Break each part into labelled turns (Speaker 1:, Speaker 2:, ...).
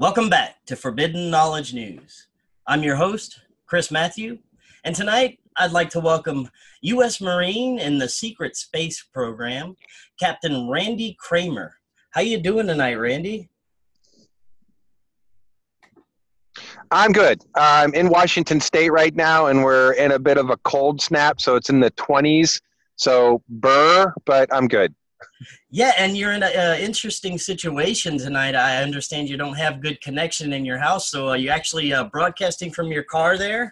Speaker 1: Welcome back to Forbidden Knowledge News. I'm your host, Chris Matthew, and tonight I'd like to welcome U.S. Marine in the Secret Space Program, Captain Randy Kramer. How you doing tonight, Randy?
Speaker 2: I'm good. I'm in Washington State right now, and we're in a bit of a cold snap, so it's in the 20s. So but I'm good.
Speaker 1: Yeah, and you're in an interesting situation tonight. I understand you don't have good connection in your house, so are you actually broadcasting from your car there?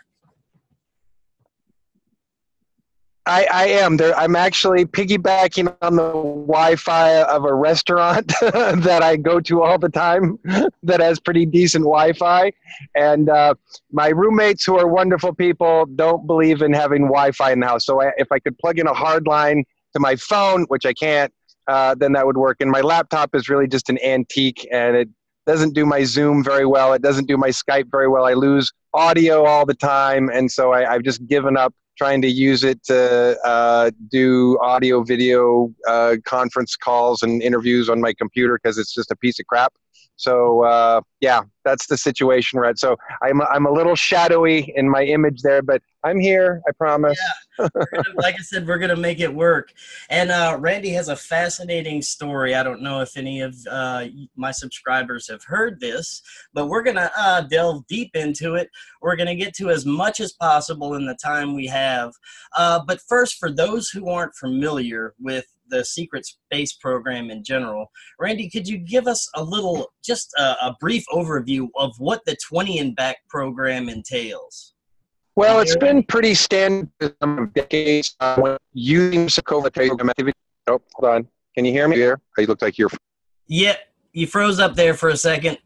Speaker 2: I am. I'm actually piggybacking on the Wi-Fi of a restaurant that I go to all the time that has pretty decent Wi-Fi. And my roommates, who are wonderful people, don't believe in having Wi-Fi in the house. So if I could plug in a hard line to my phone, which I can't, then that would work. And my laptop is really just an antique, and it doesn't do my Zoom very well. It doesn't do my Skype very well. I lose audio all the time, and so I've just given up trying to use it to do audio, video conference calls and interviews on my computer because it's just a piece of crap. So yeah, that's the situation we're at. So I'm a little shadowy in my image there, but I'm here, I promise.
Speaker 1: Yeah, like I said, we're gonna make it work. And Randy has a fascinating story. I don't know if any of my subscribers have heard this, but we're gonna delve deep into it. We're gonna get to as much as possible in the time we have. But first, for those who aren't familiar with the Secret Space Program in general, Randy, could you give us just a brief overview of what the 20 and Back program entails?
Speaker 2: Well, it's been pretty standard for decades using Sokovia program activity. Oh, hold on. Can you hear me here? You look like you're...
Speaker 1: Yeah, you froze up there for a second.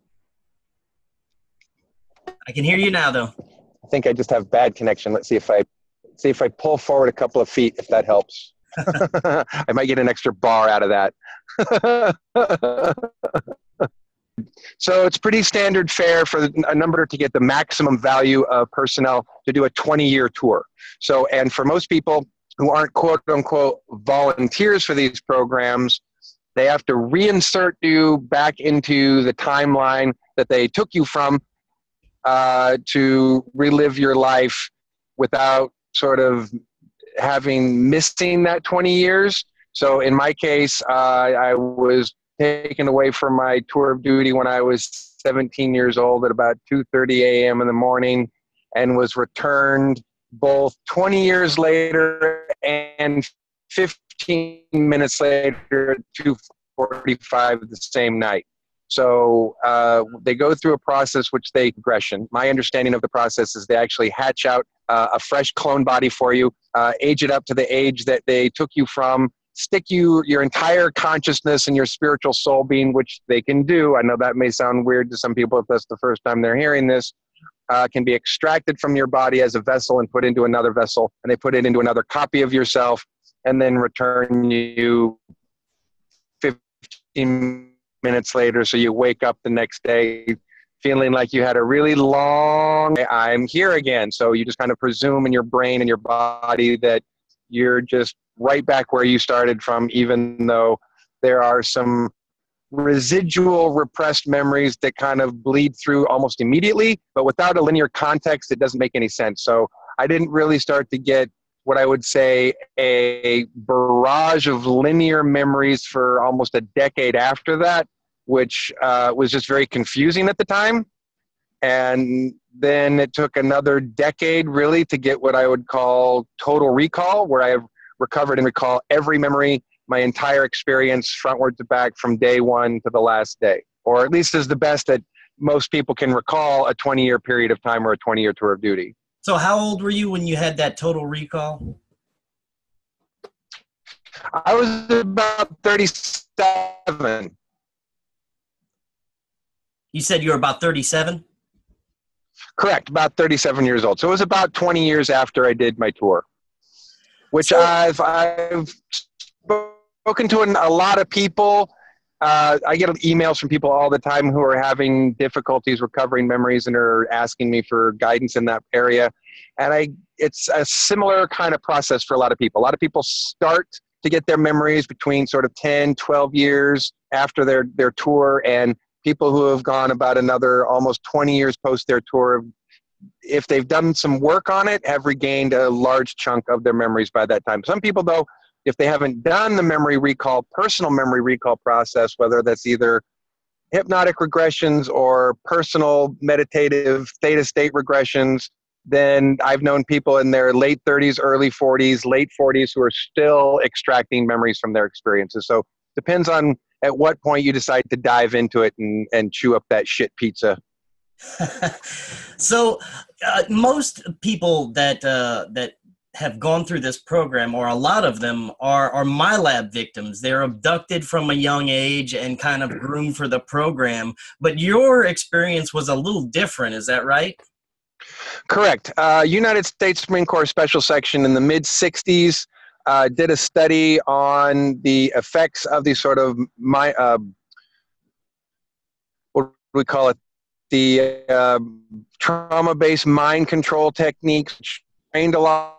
Speaker 1: I can hear you now, though.
Speaker 2: I think I just have bad connection. Let's see if I pull forward a couple of feet, if that helps. I might get an extra bar out of that. So it's pretty standard fare for a number to get the maximum value of personnel to do a 20-year tour. So, and for most people who aren't quote unquote volunteers for these programs, they have to reinsert you back into the timeline that they took you from to relive your life without sort of missing that 20 years. So in my case, I was taken away from my tour of duty when I was 17 years old at about 2:30 a.m. in the morning, and was returned both 20 years later and 15 minutes later at 2:45 the same night. So they go through a process which they progression. My understanding of the process is they actually hatch out a fresh clone body for you, age it up to the age that they took you from, stick your entire consciousness and your spiritual soul being, which they can do. I know that may sound weird to some people if that's the first time they're hearing this, can be extracted from your body as a vessel and put into another vessel, and they put it into another copy of yourself and then return you 15 minutes later, so you wake up the next day feeling like you had a really long, I'm here again. So you just kind of presume in your brain and your body that you're just right back where you started from, even though there are some residual repressed memories that kind of bleed through almost immediately, but without a linear context, it doesn't make any sense. So I didn't really start to get what I would say a barrage of linear memories for almost a decade after that, which was just very confusing at the time. And then it took another decade really to get what I would call total recall, where I have recovered and recall every memory, my entire experience, frontward to back, from day one to the last day, or at least is the best that most people can recall a 20-year period of time or a 20-year tour of duty.
Speaker 1: So how old were you when you had that total recall?
Speaker 2: I was about 37.
Speaker 1: You said you were about 37?
Speaker 2: Correct, about 37 years old. So it was about 20 years after I did my tour, which I've spoken to a lot of people. I get emails from people all the time who are having difficulties recovering memories and are asking me for guidance in that area. And it's a similar kind of process for a lot of people. A lot of people start to get their memories between sort of 10, 12 years after their tour, and people who have gone about another almost 20 years post their tour, if they've done some work on it, have regained a large chunk of their memories by that time. Some people, though, if they haven't done the memory recall, personal memory recall process, whether that's either hypnotic regressions or personal meditative theta state regressions, then I've known people in their late 30s, early 40s, late 40s who are still extracting memories from their experiences. So depends on at what point you decide to dive into it and chew up that shit pizza.
Speaker 1: So most people that have gone through this program, or a lot of them, are MyLab victims. They're abducted from a young age and kind of groomed for the program. But your experience was a little different. Is that right?
Speaker 2: Correct. United States Marine Corps Special Section in the mid-'60s did a study on the effects of these sort of, what do we call it, the trauma-based mind control techniques, trained a lot,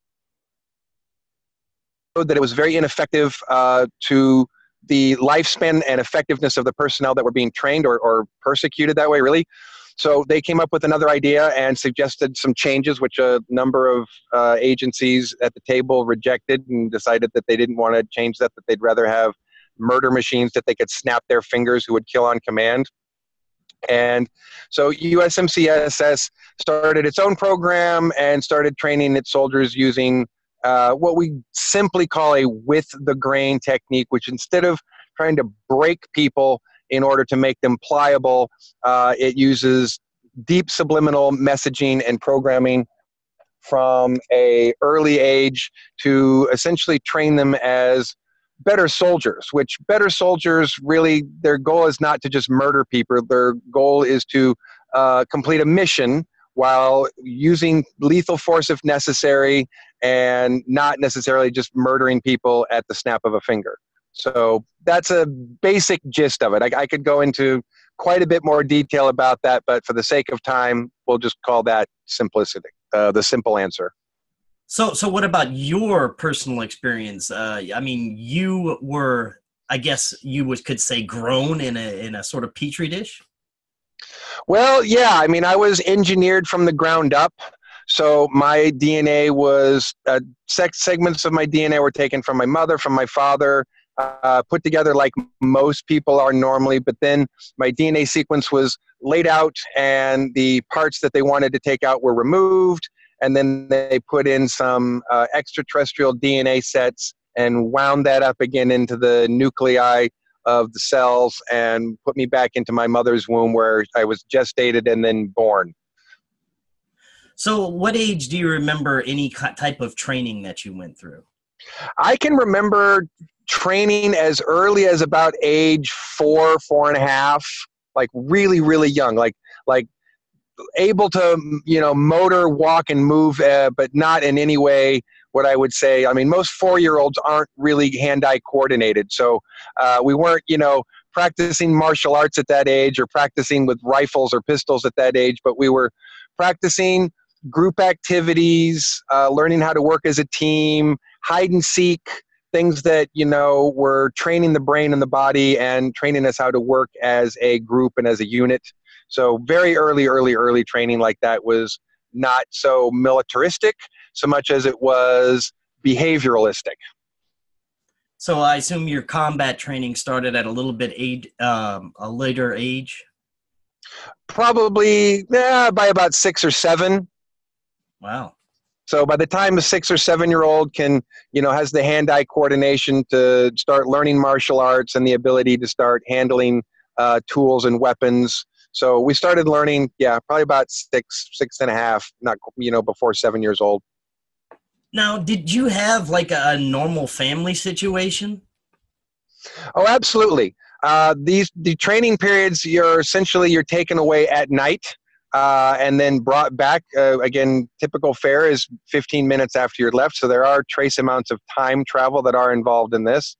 Speaker 2: that it was very ineffective to the lifespan and effectiveness of the personnel that were being trained or persecuted that way, really. So they came up with another idea and suggested some changes, which a number of agencies at the table rejected and decided that they didn't want to change that they'd rather have murder machines that they could snap their fingers who would kill on command. And so USMCSS started its own program and started training its soldiers using what we simply call a with the grain technique, which instead of trying to break people in order to make them pliable, it uses deep subliminal messaging and programming from a early age to essentially train them as better soldiers, which better soldiers really, their goal is not to just murder people. Their goal is to complete a mission while using lethal force if necessary and not necessarily just murdering people at the snap of a finger. So that's a basic gist of it. I could go into quite a bit more detail about that, but for the sake of time, we'll just call that simplicity, the simple answer.
Speaker 1: So what about your personal experience? I mean, you were, I guess you could say, grown in a sort of petri dish?
Speaker 2: Well, yeah. I mean, I was engineered from the ground up. So my DNA was, segments of my DNA were taken from my mother, from my father, put together like most people are normally, but then my DNA sequence was laid out and the parts that they wanted to take out were removed. And then they put in some extraterrestrial DNA sets and wound that up again into the nuclei of the cells and put me back into my mother's womb where I was gestated and then born.
Speaker 1: So what age do you remember any type of training that you went through?
Speaker 2: I can remember training as early as about age 4.5, like really, really young, like able to, motor, walk, and move, but not in any way what I would say. I mean, most 4-year-olds aren't really hand-eye coordinated. So we weren't, practicing martial arts at that age or practicing with rifles or pistols at that age, but we were practicing group activities, learning how to work as a team, hide and seek, things that, were training the brain and the body and training us how to work as a group and as a unit. So very early training like that was not so militaristic so much as it was behavioralistic.
Speaker 1: So I assume your combat training started at a little bit a later age?
Speaker 2: Probably by about 6 or 7.
Speaker 1: Wow.
Speaker 2: So by the time a 6 or 7-year-old can, has the hand-eye coordination to start learning martial arts and the ability to start handling tools and weapons. So we started learning, probably about 6.5, not, before 7 years old.
Speaker 1: Now, did you have like a normal family situation?
Speaker 2: Oh, absolutely. The training periods, you're taken away at night and then brought back. Again, typical fare is 15 minutes after you're left. So there are trace amounts of time travel that are involved in this.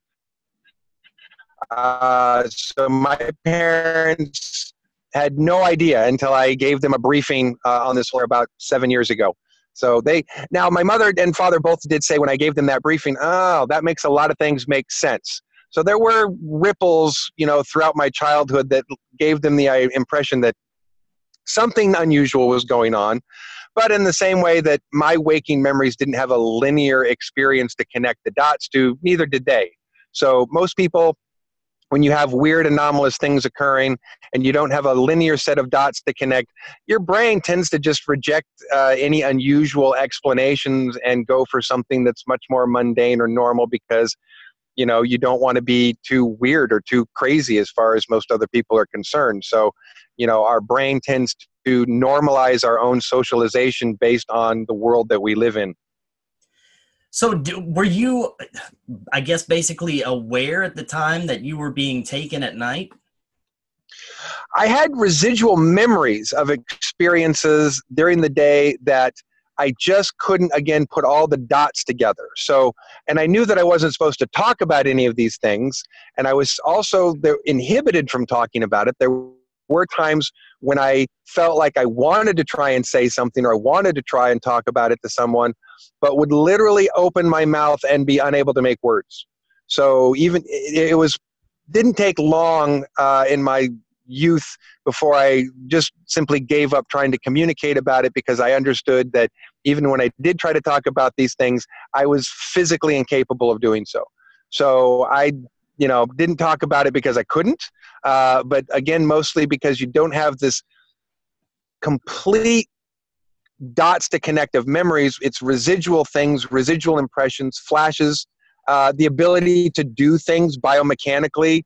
Speaker 2: So my parents had no idea until I gave them a briefing on this about 7 years ago. So now my mother and father both did say when I gave them that briefing, oh, that makes a lot of things make sense. So there were ripples, throughout my childhood that gave them the impression that something unusual was going on. But in the same way that my waking memories didn't have a linear experience to connect the dots to, neither did they. So most people, when you have weird anomalous things occurring and you don't have a linear set of dots to connect, your brain tends to just reject any unusual explanations and go for something that's much more mundane or normal because you don't want to be too weird or too crazy as far as most other people are concerned. So, our brain tends to normalize our own socialization based on the world that we live in.
Speaker 1: So were you, I guess, basically aware at the time that you were being taken at night?
Speaker 2: I had residual memories of experiences during the day that I just couldn't, again, put all the dots together. So, and I knew that I wasn't supposed to talk about any of these things. And I was also inhibited from talking about it. There were times when I felt like I wanted to try and say something or I wanted to try and talk about it to someone, but would literally open my mouth and be unable to make words. So even didn't take long in my youth before I just simply gave up trying to communicate about it, because I understood that even when I did try to talk about these things, I was physically incapable of doing so. So I didn't talk about it because I couldn't, but again, mostly because you don't have this complete dots to connect of memories. It's residual things, residual impressions, flashes, the ability to do things biomechanically.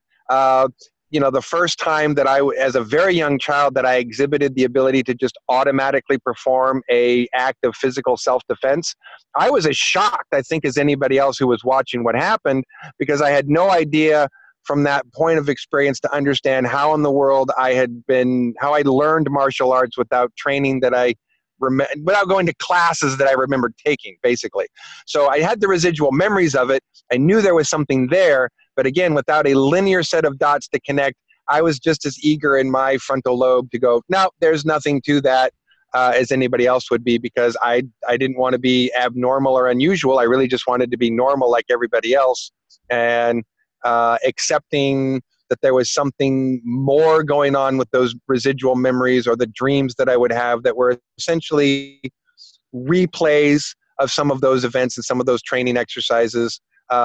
Speaker 2: The first time that as a very young child, that I exhibited the ability to just automatically perform a act of physical self-defense, I was as shocked, I think, as anybody else who was watching what happened, because I had no idea from that point of experience to understand how in the world how I learned martial arts without training without going to classes that I remembered taking, basically. So I had the residual memories of it. I knew there was something there, but again, without a linear set of dots to connect, I was just as eager in my frontal lobe to go, no, there's nothing to that, as anybody else would be, because I didn't want to be abnormal or unusual. I really just wanted to be normal like everybody else, and accepting that there was something more going on with those residual memories or the dreams that I would have that were essentially replays of some of those events and some of those training exercises.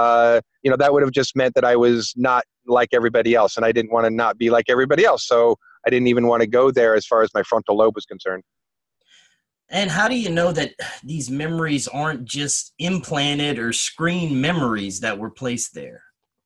Speaker 2: That would have just meant that I was not like everybody else, and I didn't want to not be like everybody else. So I didn't even want to go there as far as my frontal lobe was concerned.
Speaker 1: And how do you know that these memories aren't just implanted or screen memories that were placed there?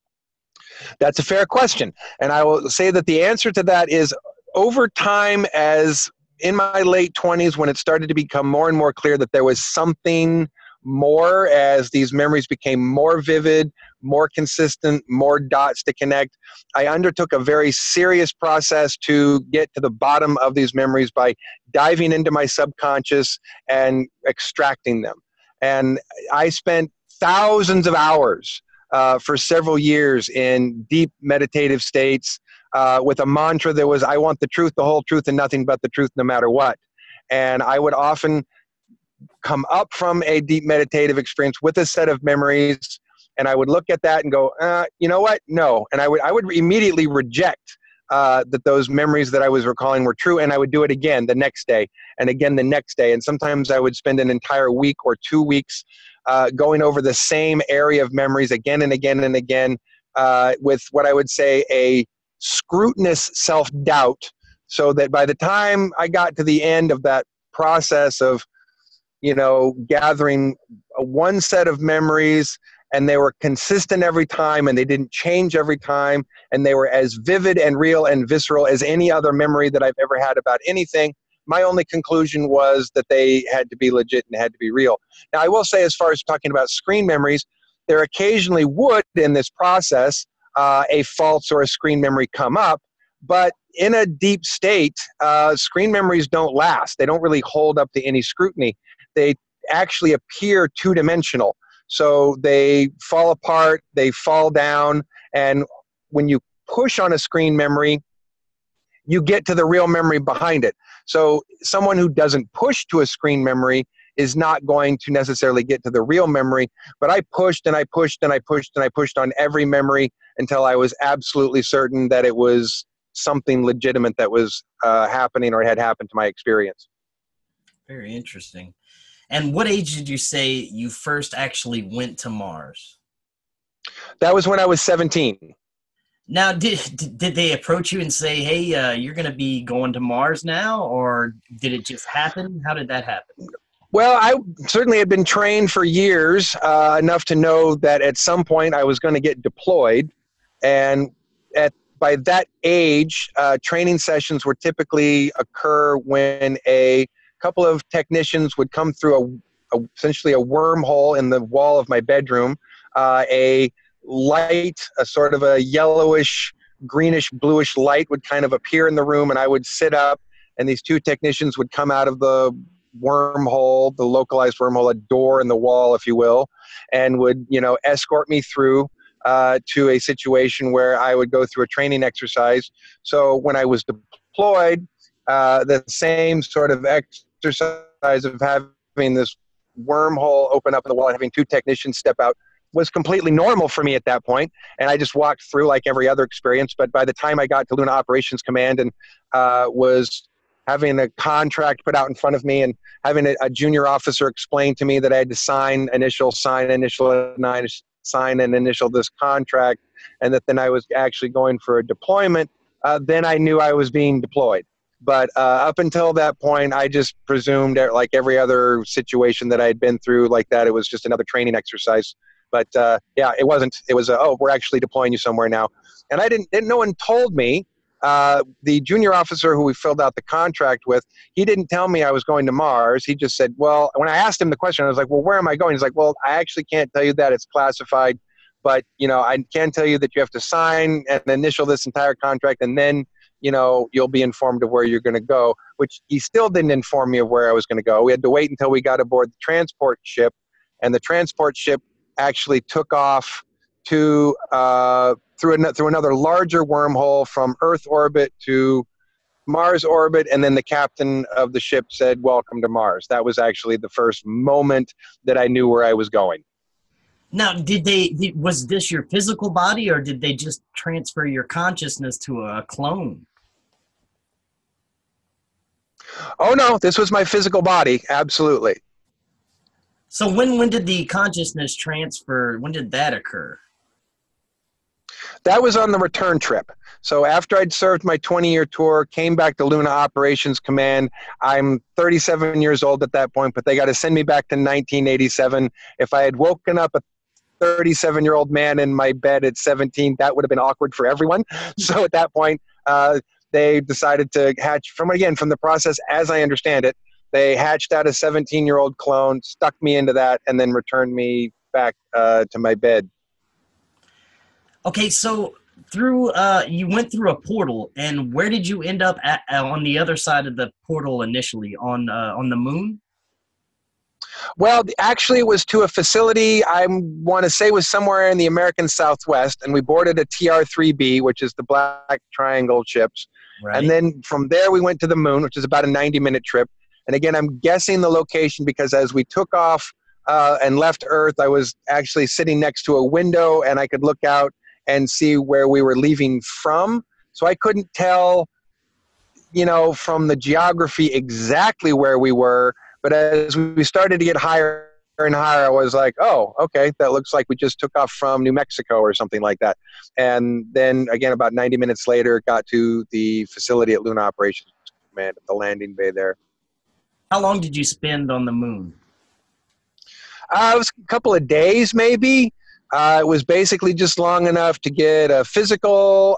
Speaker 2: That's a fair question. And I will say that the answer to that is, over time, as in my late 20s, when it started to become more and more clear that there was something more, as these memories became more vivid, more consistent, more dots to connect, I undertook a very serious process to get to the bottom of these memories by diving into my subconscious and extracting them. And I spent thousands of hours for several years in deep meditative states with a mantra that was, I want the truth, the whole truth, and nothing but the truth, no matter what. And I would often come up from a deep meditative experience with a set of memories, and I would look at that and go, you know what? No. And I would immediately reject that those memories that I was recalling were true, and I would do it again the next day, and again the next day. And sometimes I would spend an entire week or 2 weeks going over the same area of memories again and again and again, with what I would say a scrutinous self-doubt, so that by the time I got to the end of that process of gathering one set of memories, and they were consistent every time, and they didn't change every time, and they were as vivid and real and visceral as any other memory that I've ever had about anything, my only conclusion was that they had to be legit and had to be real. Now, I will say, as far as talking about screen memories, there occasionally would, in this process, a false or a screen memory come up, but in a deep state, screen memories don't last. They don't really hold up to any scrutiny. They actually appear two-dimensional. So they fall apart, they fall down, and when you push on a screen memory, you get to the real memory behind it. So someone who doesn't push to a screen memory is not going to necessarily get to the real memory, but I pushed and I pushed and I pushed and I pushed on every memory until I was absolutely certain that it was something legitimate that was happening or had happened to my experience.
Speaker 1: Very interesting. And what age did you say you first actually went to Mars?
Speaker 2: That was when I was 17.
Speaker 1: Now, did they approach you and say, "Hey, you're going to be going to Mars now," or did it just happen? How did that happen?
Speaker 2: Well, I certainly had been trained for years, enough to know that at some point I was going to get deployed. And by that age, training sessions would typically occur when a couple of technicians would come through essentially a wormhole in the wall of my bedroom. A light, a sort of a yellowish, greenish, bluish light would kind of appear in the room, and I would sit up, and these two technicians would come out of the wormhole, the localized wormhole, a door in the wall, if you will, and would, escort me through to a situation where I would go through a training exercise. So when I was deployed, the same sort of exercise of having this wormhole open up in the wall and having two technicians step out was completely normal for me at that point. And I just walked through like every other experience. But by the time I got to Luna Operations Command and was having a contract put out in front of me and having a junior officer explain to me that I had to sign and initial this contract, and that then I was actually going for a deployment, then I knew I was being deployed. But up until that point, I just presumed that, like every other situation that I had been through like that, it was just another training exercise. But yeah, it wasn't. It was, oh, we're actually deploying you somewhere now. And I didn't no one told me. The junior officer who we filled out the contract with, he didn't tell me I was going to Mars. He just said, well, when I asked him the question, I was like, well, where am I going? He's like, well, I actually can't tell you that. It's classified. But, I can tell you that you have to sign and initial this entire contract, and then, you'll be informed of where you're going to go, which he still didn't inform me of where I was going to go. We had to wait until we got aboard the transport ship, and the transport ship actually took off to through another larger wormhole from Earth orbit to Mars orbit, and then the captain of the ship said, "Welcome to Mars." That was actually the first moment that I knew where I was going.
Speaker 1: Now, was this your physical body, or did they just transfer your consciousness to a clone?
Speaker 2: Oh no, this was my physical body, absolutely.
Speaker 1: So when did the consciousness transfer, when did that occur?
Speaker 2: That was on the return trip. So after I'd served my 20-year tour, came back to Luna Operations Command. I'm 37 years old at that point, but they got to send me back to 1987. If I had woken up a 37-year-old man in my bed at 17, that would have been awkward for everyone. So at that point, they decided to hatch, from the process as I understand it, they hatched out a 17-year-old clone, stuck me into that, and then returned me back to my bed.
Speaker 1: Okay, so you went through a portal, and where did you end up on the other side of the portal initially? On the moon?
Speaker 2: Well, actually, it was to a facility I want to say was somewhere in the American Southwest, and we boarded a TR-3B, which is the Black Triangle ships. Right. And then from there, we went to the moon, which is about a 90-minute trip. And again, I'm guessing the location because as we took off and left Earth, I was actually sitting next to a window, and I could look out and see where we were leaving from. So I couldn't tell, from the geography exactly where we were. But as we started to get higher and higher, I was like, oh, okay, that looks like we just took off from New Mexico or something like that. And then again, about 90 minutes later, got to the facility at Luna Operations Command at the landing bay there.
Speaker 1: How long did you spend on the moon?
Speaker 2: It was a couple of days, maybe. It was basically just long enough to get a physical,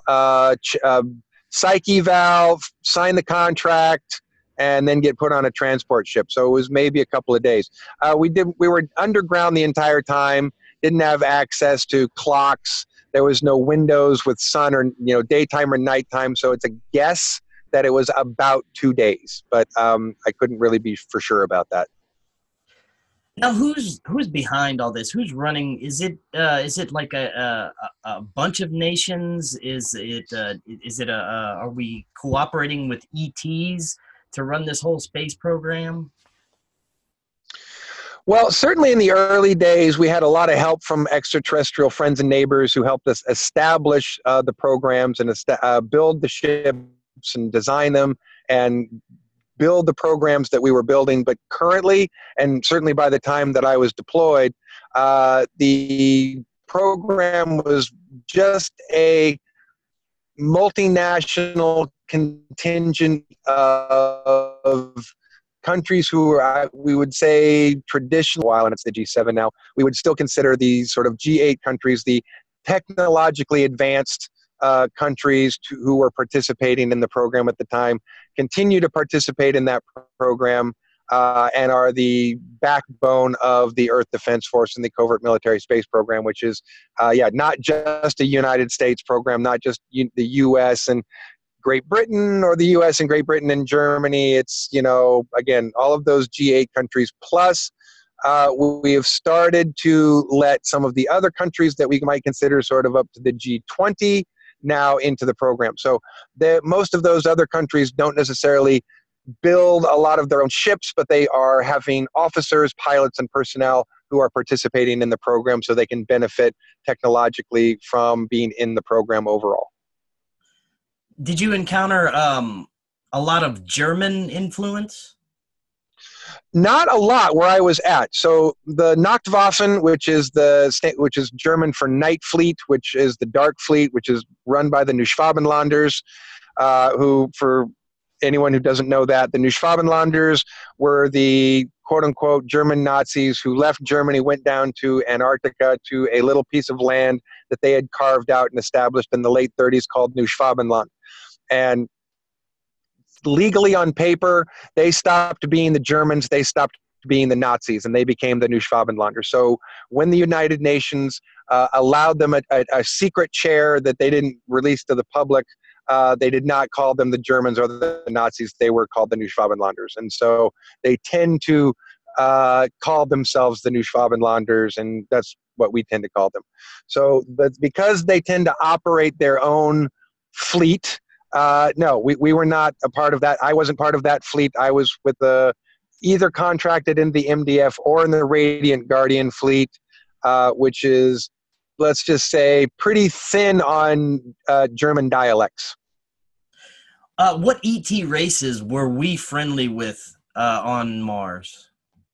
Speaker 2: psych eval, sign the contract, and then get put on a transport ship. So it was maybe a couple of days. We were underground the entire time, didn't have access to clocks. There was no windows with sun or daytime or nighttime. So it's a guess that it was about 2 days, but I couldn't really be for sure about that.
Speaker 1: Now, who's behind all this? Who's running? Is it like a bunch of nations? Are we cooperating with ETs to run this whole space program?
Speaker 2: Well, certainly in the early days, we had a lot of help from extraterrestrial friends and neighbors who helped us establish the programs and build the ships and design them and build the programs that we were building. But currently, and certainly by the time that I was deployed, the program was just a multinational contingent of countries who are, we would say, traditional, while it's the G7 now, we would still consider these sort of G8 countries, the technologically advanced countries who were participating in the program at the time, continue to participate in that program and are the backbone of the Earth Defense Force and the Covert Military Space Program, which is, not just a United States program, not just the U.S. and Great Britain or the U.S. and Great Britain and Germany. It's, again, all of those G8 countries. Plus, we have started to let some of the other countries that we might consider sort of up to the G20 now into the program. So most of those other countries don't necessarily build a lot of their own ships, but they are having officers, pilots, and personnel who are participating in the program so they can benefit technologically from being in the program overall.
Speaker 1: Did you encounter a lot of German influence?
Speaker 2: Not a lot where I was at. So the Nachtwaffen, which is German for Night Fleet, which is the Dark Fleet, which is run by the Neuschwabenlanders, who, for anyone who doesn't know that, the Neuschwabenlanders were the quote-unquote German Nazis who left Germany, went down to Antarctica to a little piece of land that they had carved out and established in the late 30s called Neuschwabenland. And legally on paper, they stopped being the Germans, they stopped being the Nazis, and they became the Neuschwabenlanders. So when the United Nations allowed them a secret chair that they didn't release to the public, they did not call them the Germans or the Nazis. They were called the Neuschwabenlanders. And so they tend to call themselves the Neuschwabenlanders, and that's what we tend to call them. So but because they tend to operate their own fleet, no, we were not a part of that. I wasn't part of that fleet. I was with either contracted in the MDF or in the Radiant Guardian fleet, which is, let's just say, pretty thin on German dialects.
Speaker 1: What ET races were we friendly with on Mars?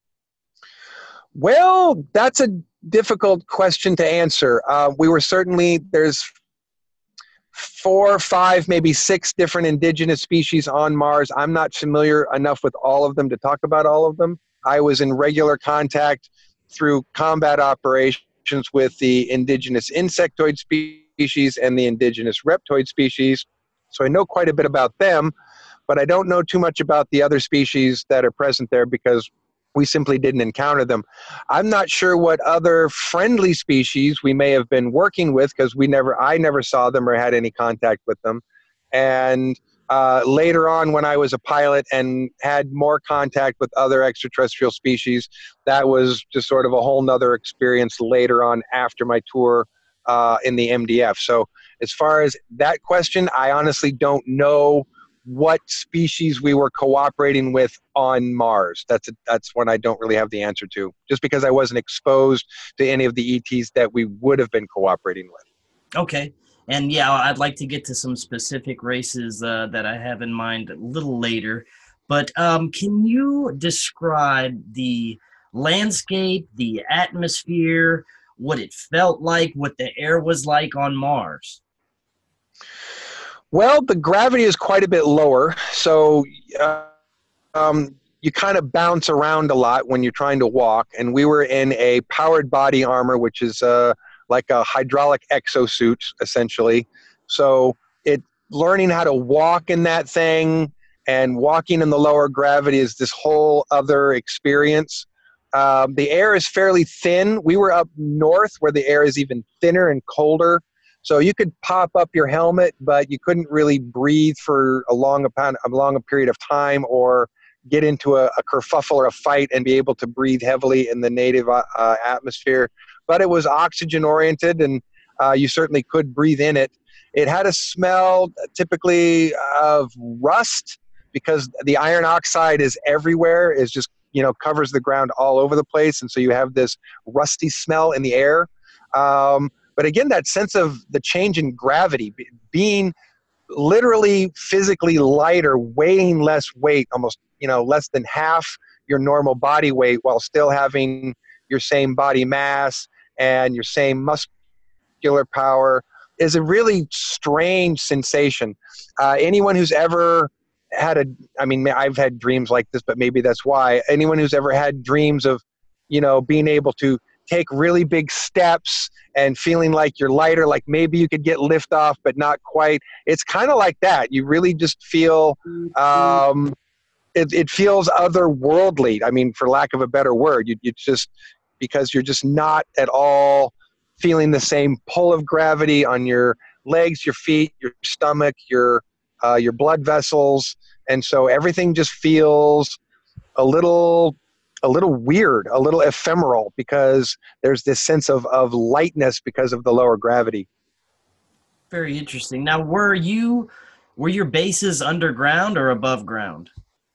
Speaker 2: Well, that's a difficult question to answer. We were certainly, there's 4, 5, maybe 6 different indigenous species on Mars. I'm not familiar enough with all of them to talk about all of them. I was in regular contact through combat operations with the indigenous insectoid species and the indigenous reptoid species. So I know quite a bit about them, but I don't know too much about the other species that are present there because we simply didn't encounter them. I'm not sure what other friendly species we may have been working with because I never saw them or had any contact with them. And later on, when I was a pilot and had more contact with other extraterrestrial species, that was just sort of a whole nother experience later on after my tour in the MDF. So as far as that question, I honestly don't know what species we were cooperating with on Mars. That's one I don't really have the answer to, just because I wasn't exposed to any of the ETs that we would have been cooperating with.
Speaker 1: Okay. And yeah, I'd like to get to some specific races that I have in mind a little later. But can you describe the landscape, the atmosphere, what it felt like, what the air was like on Mars?
Speaker 2: Well, the gravity is quite a bit lower, so you kind of bounce around a lot when you're trying to walk. And we were in a powered body armor, which is like a hydraulic exosuit, essentially. So learning how to walk in that thing and walking in the lower gravity is this whole other experience. The air is fairly thin. We were up north where the air is even thinner and colder. So you could pop up your helmet, but you couldn't really breathe for a long period of time or get into a kerfuffle or a fight and be able to breathe heavily in the native atmosphere. But it was oxygen oriented, and you certainly could breathe in it. It had a smell typically of rust because the iron oxide is everywhere, is just covers the ground all over the place. And so you have this rusty smell in the air. But again, that sense of the change in gravity, being literally physically lighter, weighing less weight, almost, less than half your normal body weight, while still having your same body mass and your same muscular power, is a really strange sensation. Anyone who's ever had I've had dreams like this, but maybe that's why. Anyone who's ever had dreams of, being able to take really big steps and feeling like you're lighter, like maybe you could get lift off, but not quite. It's kind of like that. You really just feel, it feels otherworldly. I mean, for lack of a better word, you just, because you're just not at all feeling the same pull of gravity on your legs, your feet, your stomach, your blood vessels. And so everything just feels a little weird, a little ephemeral, because there's this sense of lightness because of the lower gravity.
Speaker 1: Very interesting. Now, were your bases underground or above ground?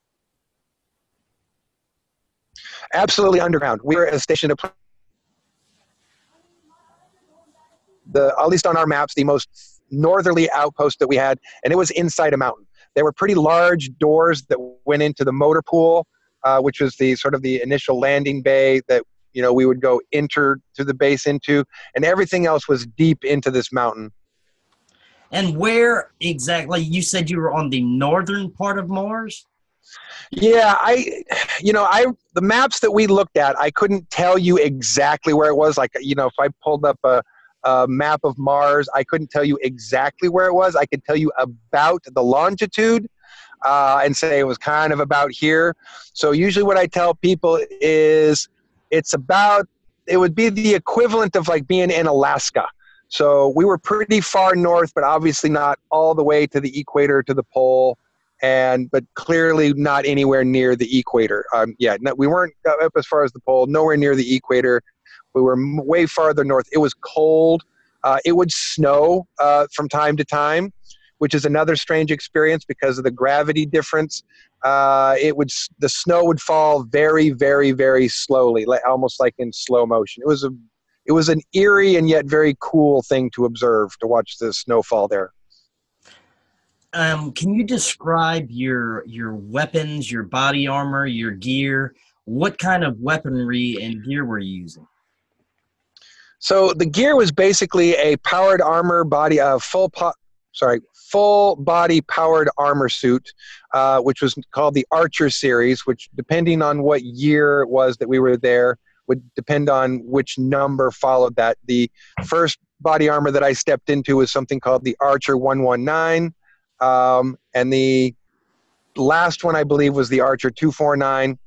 Speaker 2: Absolutely underground. We were at a station at least on our maps, the most northerly outpost that we had, and it was inside a mountain. There were pretty large doors that went into the motor pool, which was the sort of the initial landing bay that we would go enter to the base into, and everything else was deep into this mountain.
Speaker 1: And where exactly? You said you were on the northern part of Mars?
Speaker 2: Yeah, the maps that we looked at, I couldn't tell you exactly where it was. Like, if I pulled up a map of Mars, I couldn't tell you exactly where it was. I could tell you about the longitude and say it was kind of about here. So usually what I tell people is it would be the equivalent of like being in Alaska. So we were pretty far north, but obviously not all the way to the equator, to the pole, but clearly not anywhere near the equator. We weren't up as far as the pole, nowhere near the equator. We were way farther north. It was cold. It would snow from time to time, which is another strange experience because of the gravity difference. The snow would fall very, very, very slowly, almost like in slow motion. It was an eerie and yet very cool thing to observe, to watch the snow fall there.
Speaker 1: Can you describe your weapons, your body armor, your gear? What kind of weaponry and gear were you using?
Speaker 2: So the gear was basically a powered armor body, full body powered armor suit, which was called the Archer series, which, depending on what year it was that we were there, would depend on which number followed that. The first body armor that I stepped into was something called the Archer 119, and the last one, I believe, was the Archer 249.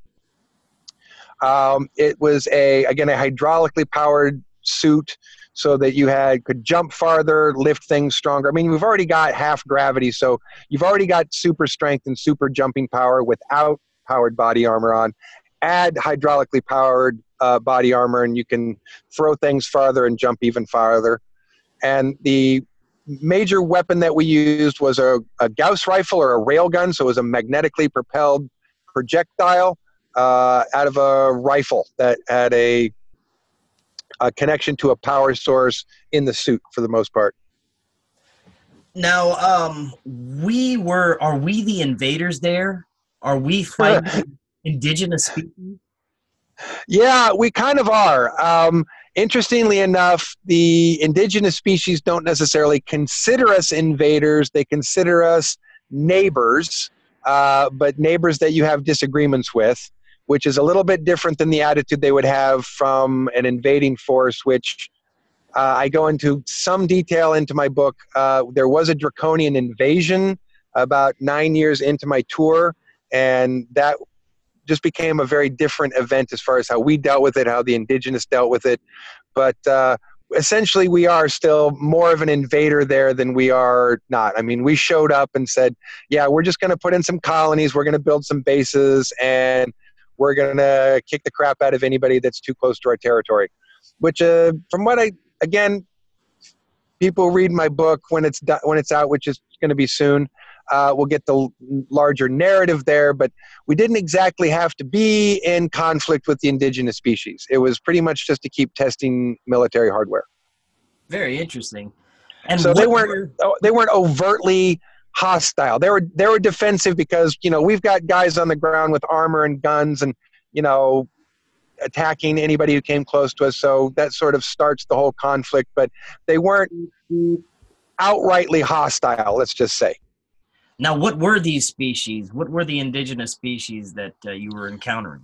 Speaker 2: It was a hydraulically powered suit, so that you could jump farther, lift things stronger. I mean, we've already got half gravity, so you've already got super strength and super jumping power without powered body armor on. Add hydraulically powered body armor, and you can throw things farther and jump even farther. And the major weapon that we used was a Gauss rifle, or a railgun, so it was a magnetically propelled projectile out of a rifle that had a connection to a power source in the suit for the most part.
Speaker 1: Now, are we the invaders there? Are we fighting indigenous species?
Speaker 2: Yeah, we kind of are. Interestingly enough, the indigenous species don't necessarily consider us invaders. They consider us neighbors, but neighbors that you have disagreements with, which is a little bit different than the attitude they would have from an invading force, which I go into some detail into my book. There was a draconian invasion about 9 years into my tour, and that just became a very different event as far as how we dealt with it, how the indigenous dealt with it. But essentially, we are still more of an invader there than we are not. I mean, we showed up and said, yeah, we're just going to put in some colonies, we're going to build some bases, and we're going to kick the crap out of anybody that's too close to our territory. Which, from what again, people read my book when it's out, which is going to be soon. we'll get the larger narrative there, but we didn't exactly have to be in conflict with the indigenous species. It was pretty much just to keep testing military hardware.
Speaker 1: Very interesting. And
Speaker 2: so they weren't overtly hostile. They were defensive because, we've got guys on the ground with armor and guns and, attacking anybody who came close to us. So that sort of starts the whole conflict, but they weren't outrightly hostile, let's just say.
Speaker 1: Now, what were these species? What were the indigenous species that you were encountering?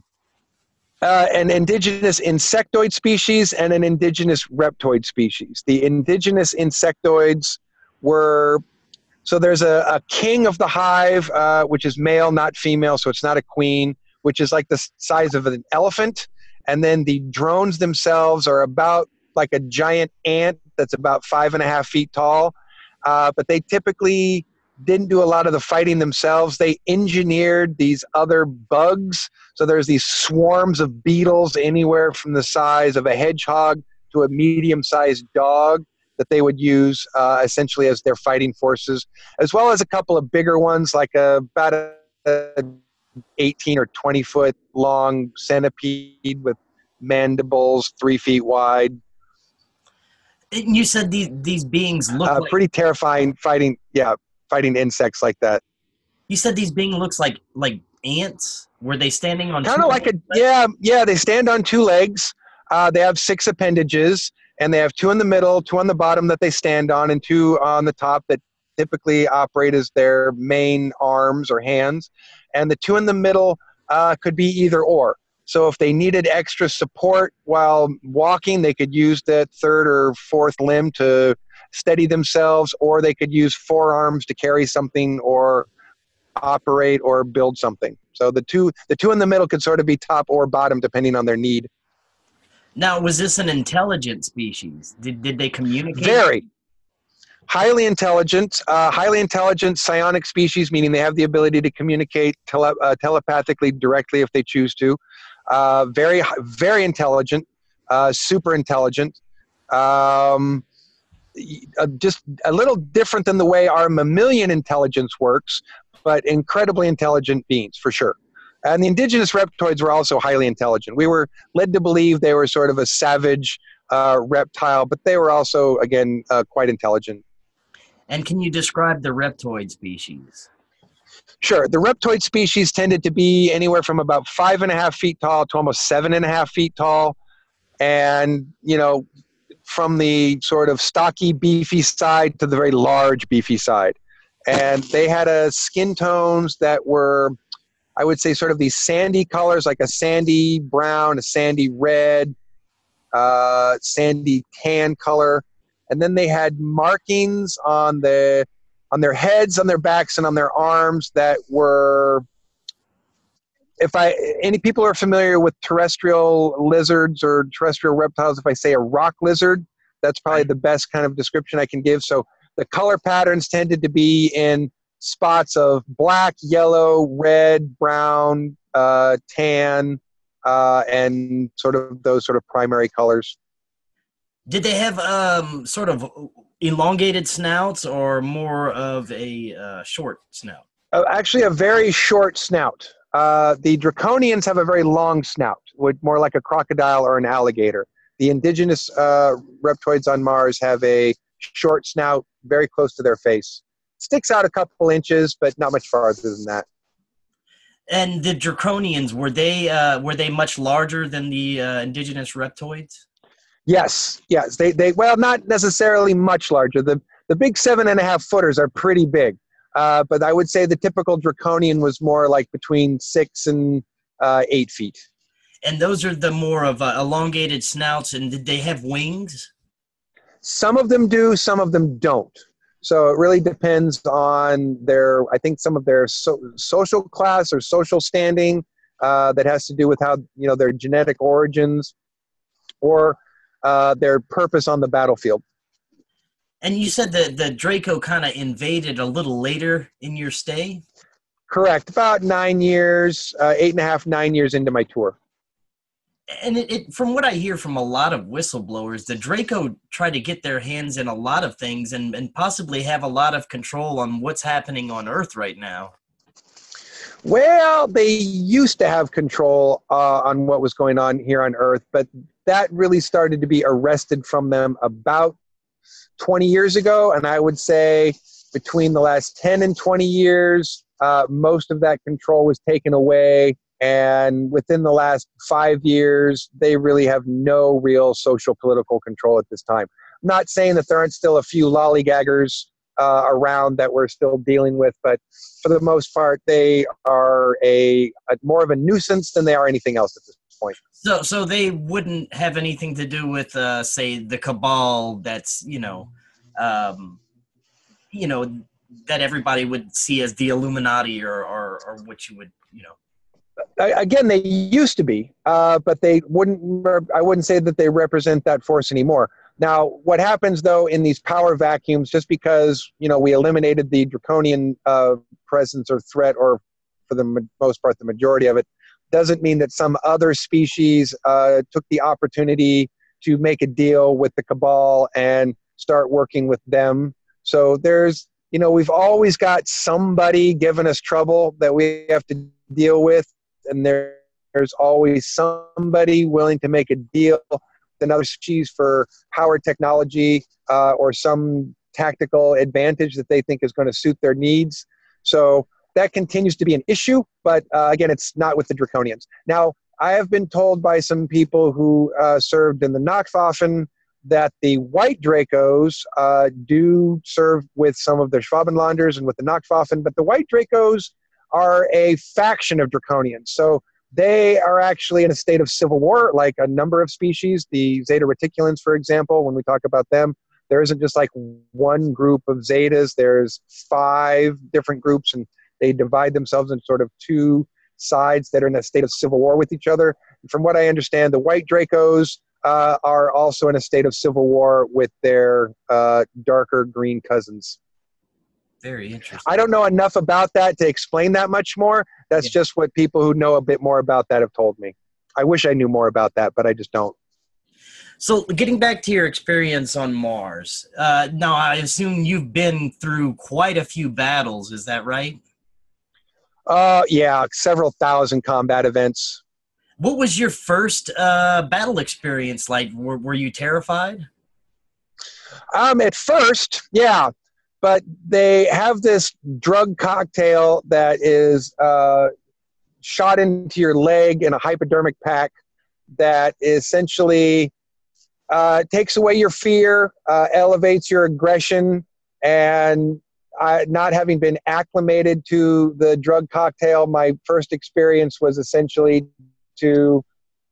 Speaker 2: An indigenous insectoid species and an indigenous reptoid species. The indigenous insectoids were, so there's a king of the hive, which is male, not female, so it's not a queen, which is like the size of an elephant. And then the drones themselves are about like a giant ant that's about 5.5 feet tall. But they typically didn't do a lot of the fighting themselves. They engineered these other bugs. So there's these swarms of beetles anywhere from the size of a hedgehog to a medium-sized dog that they would use essentially as their fighting forces, as well as a couple of bigger ones like about a 18 or 20 foot long centipede with mandibles 3 feet wide.
Speaker 1: And you said these beings look like
Speaker 2: pretty terrifying fighting insects like that.
Speaker 1: You said these beings looks like ants. Were they standing on
Speaker 2: kind of like they stand on 2 legs. They have 6 appendages, and they have 2 in the middle, 2 on the bottom that they stand on, and 2 on the top that typically operate as their main arms or hands. And the 2 in the middle could be either or. So if they needed extra support while walking, they could use that 3rd or 4th limb to steady themselves, or they could use forearms to carry something or operate or build something. So the two in the middle could sort of be top or bottom depending on their need.
Speaker 1: Now, was this an intelligent species? Did they communicate?
Speaker 2: Very. Highly intelligent psionic species, meaning they have the ability to communicate telepathically directly if they choose to. Very, very intelligent, super intelligent. Just a little different than the way our mammalian intelligence works, but incredibly intelligent beings for sure. And the indigenous reptoids were also highly intelligent. We were led to believe they were sort of a savage reptile, but they were also, again, quite intelligent.
Speaker 1: And can you describe the reptoid species?
Speaker 2: Sure. The reptoid species tended to be anywhere from about 5.5 feet tall to almost 7.5 feet tall. And, from the sort of stocky, beefy side to the very large, beefy side. And they had skin tones that were, I would say, sort of these sandy colors, like a sandy brown, a sandy red, sandy tan color. And then they had markings on their heads, on their backs, and on their arms that were, any people are familiar with terrestrial lizards or terrestrial reptiles, if I say a rock lizard, that's probably the best kind of description I can give. So the color patterns tended to be in spots of black, yellow, red, brown, tan, and sort of those sort of primary colors.
Speaker 1: Did they have sort of elongated snouts or more of a short snout?
Speaker 2: Actually, a very short snout. The draconians have a very long snout, more like a crocodile or an alligator. The indigenous reptoids on Mars have a short snout very close to their face. Sticks out a couple inches, but not much farther than that.
Speaker 1: And the draconians, were they much larger than the indigenous reptoids?
Speaker 2: Yes. They well, not necessarily much larger. The big 7.5 footers are pretty big. But I would say the typical draconian was more like between 6 and 8 feet.
Speaker 1: And those are the more of elongated snouts. And did they have wings?
Speaker 2: Some of them do, some of them don't. So it really depends on I think some of their social class or social standing that has to do with how, their genetic origins or their purpose on the battlefield.
Speaker 1: And you said that the Draco kind of invaded a little later in your stay?
Speaker 2: Correct. About 9 years, 8.5, 9 years into my tour.
Speaker 1: And from what I hear from a lot of whistleblowers, the Draco try to get their hands in a lot of things and possibly have a lot of control on what's happening on Earth right now.
Speaker 2: Well, they used to have control on what was going on here on Earth, but that really started to be arrested from them about 20 years ago. And I would say between the last 10 and 20 years, most of that control was taken away. And within the last 5 years, they really have no real social political control at this time. I'm not saying that there aren't still a few lollygaggers around that we're still dealing with, but for the most part, they are a more of a nuisance than they are anything else at this point.
Speaker 1: So they wouldn't have anything to do with, say, the cabal. That's that everybody would see as the Illuminati or what you would.
Speaker 2: Again, they used to be, but they wouldn't. I wouldn't say that they represent that force anymore. Now, what happens though in these power vacuums? Just because we eliminated the draconian presence or threat, or for the most part, the majority of it, doesn't mean that some other species took the opportunity to make a deal with the cabal and start working with them. So there's, we've always got somebody giving us trouble that we have to deal with. And there's always somebody willing to make a deal with another species for power technology or some tactical advantage that they think is going to suit their needs. So that continues to be an issue, but again, it's not with the Draconians. Now, I have been told by some people who served in the Nachtwaffen that the White Dracos do serve with some of the Schwabenlanders and with the Nachtwaffen, but the White Dracos are a faction of Draconians. So they are actually in a state of civil war, like a number of species. The Zeta Reticulans, for example, when we talk about them, there isn't just like one group of Zetas. There's 5 different groups, and they divide themselves into sort of 2 sides that are in a state of civil war with each other. And from what I understand, the White Dracos are also in a state of civil war with their darker green cousins.
Speaker 1: Very interesting.
Speaker 2: I don't know enough about that to explain that much more. That's just what people who know a bit more about that have told me. I wish I knew more about that, but I just don't.
Speaker 1: So getting back to your experience on Mars, now I assume you've been through quite a few battles. Is that right?
Speaker 2: Yeah, several thousand combat events.
Speaker 1: What was your first battle experience like? Were you terrified?
Speaker 2: At first, yeah. But they have this drug cocktail that is shot into your leg in a hypodermic pack that essentially takes away your fear, elevates your aggression, and not having been acclimated to the drug cocktail, my first experience was essentially to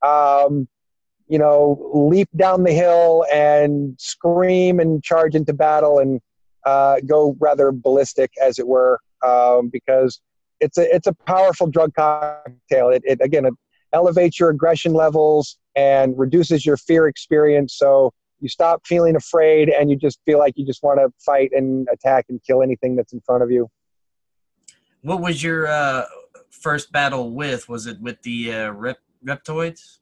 Speaker 2: leap down the hill and scream and charge into battle and go rather ballistic, as it were, because it's a powerful drug cocktail. It elevates your aggression levels and reduces your fear experience. So you stop feeling afraid and you just feel like you just want to fight and attack and kill anything that's in front of you.
Speaker 1: What was your first battle with? Was it with the reptoids?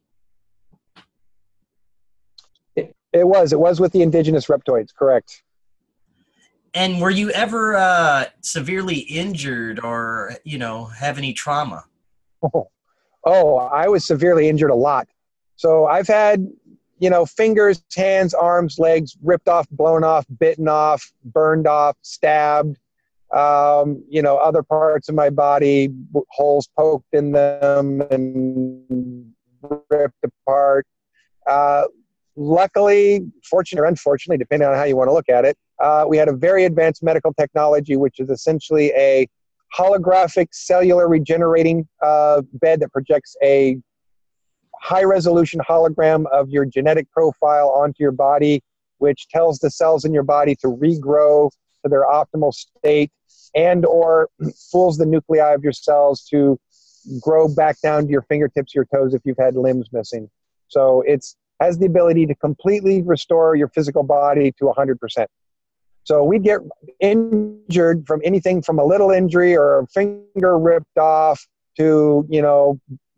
Speaker 2: It was with the indigenous reptoids, correct.
Speaker 1: And were you ever severely injured or, have any trauma?
Speaker 2: Oh, I was severely injured a lot. So I've had, fingers, hands, arms, legs ripped off, blown off, bitten off, burned off, stabbed, other parts of my body, holes poked in them and ripped apart. Luckily, fortunately or unfortunately, depending on how you want to look at it, we had a very advanced medical technology, which is essentially a holographic cellular regenerating bed that projects a high-resolution hologram of your genetic profile onto your body, which tells the cells in your body to regrow to their optimal state and or fools the nuclei of your cells to grow back down to your fingertips, your toes if you've had limbs missing. So it's has the ability to completely restore your physical body to 100%. So we get injured from anything from a little injury or a finger ripped off to,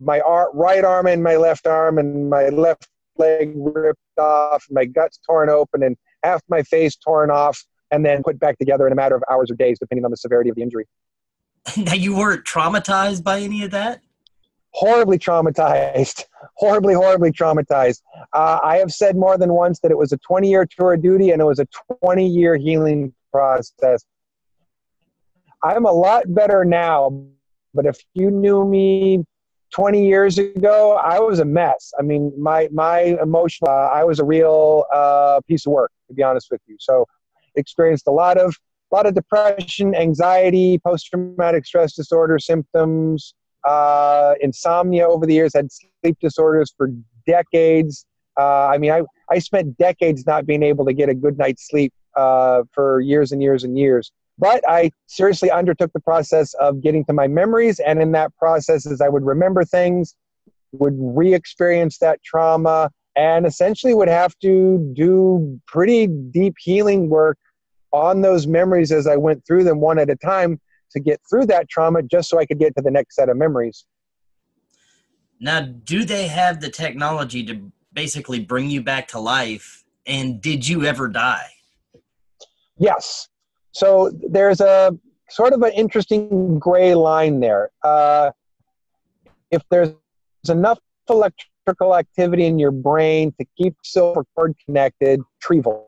Speaker 2: right arm and my left arm and my left leg ripped off, my guts torn open, and half my face torn off, and then put back together in a matter of hours or days, depending on the severity of the injury.
Speaker 1: Now, you weren't traumatized by any of that?
Speaker 2: Horribly traumatized. Horribly, horribly traumatized. I have said more than once that it was a 20-year tour of duty and it was a 20-year healing process. I'm a lot better now, but if you knew me 20 years ago, I was a mess. I mean, my emotional, I was a real piece of work, to be honest with you. So experienced a lot of depression, anxiety, post-traumatic stress disorder symptoms, insomnia over the years, had sleep disorders for decades. I mean, I spent decades not being able to get a good night's sleep for years and years and years. But I seriously undertook the process of getting to my memories, and in that process, as I would remember things, would re-experience that trauma, and essentially would have to do pretty deep healing work on those memories as I went through them one at a time to get through that trauma, just so I could get to the next set of memories.
Speaker 1: Now, do they have the technology to basically bring you back to life? And did you ever die?
Speaker 2: Yes. So there's a sort of an interesting gray line there. If there's enough electrical activity in your brain to keep silver cord connected, retrieval,